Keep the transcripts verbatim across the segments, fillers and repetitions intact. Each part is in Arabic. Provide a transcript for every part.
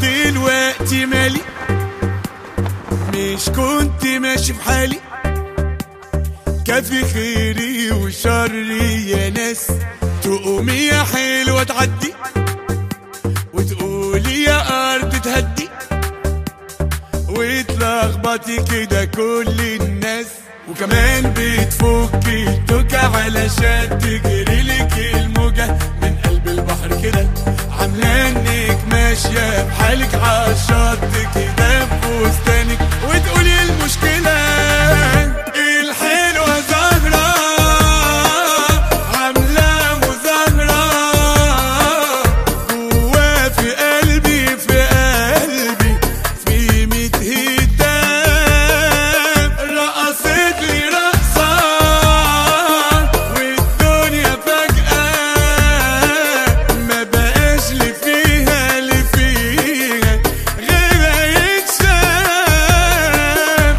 دلوقتي مالي مش كنت ماشي في حالي، كافي خيري وشري يا ناس. تقومي يا حلوة تعدي وتقولي يا أرض تهدي، وتلخبطي كده كل الناس، وكمان بتفكي التوكة علشان تجريلك الموجة من قلب البحر كده، عاملة انك ماشية بحالك عالشط كده بفستانك، وتقولي المشكلة الحلوة زهرة عاملة مظاهرة جوا في قلبي في قلبي في ميت هتام، رقصت لي رقصة والدنيا فجأة ما بقاش لي فيها اللي فيها غيرها يتشاف.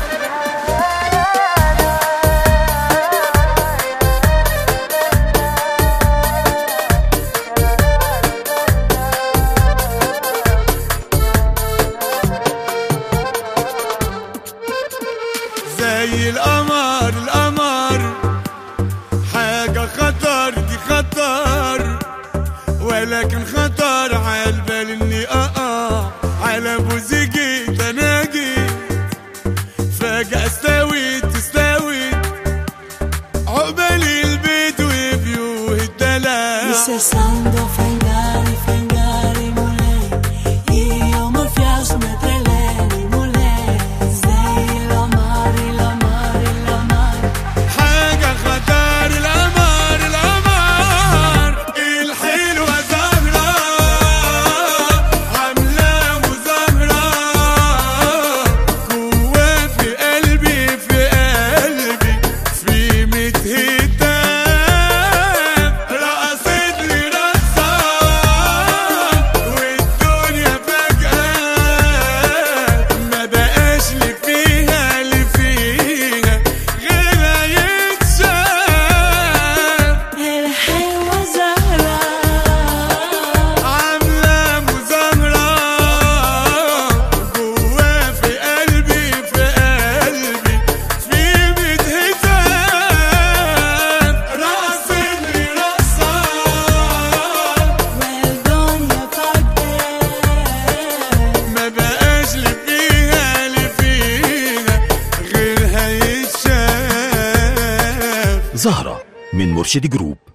زي القمر القمر حاجة خطر دي خطر، ولكن خطر عالبال اني اقع على بوزي جيت انا جيت فجأة استويت استويت عقبالي البيت وفيوه الدلع. Incessando fangare, fangare, mulher. Io mi fiasco, mi treleni, mulher. Sei l'amore, l'amore, l'amore. حاجة خطر القمر القمر الحلوة زهرة عاملة مظاهرة جوا في قلبي في قلبي في ميت هتام، رقصت لي رقصة والدنيا فجأة ما بقاش لي فيها اللي فيها غيرها يتشاف، الحلوة زهرة عاملة مظاهرة جوا في قلبي في قلبي في ميت هتام، رقصت لي رقصة والدنيا فجأة ما بقاش لي فيها اللي فيها غيرها يتشاف. زهرة من مرشد جروب.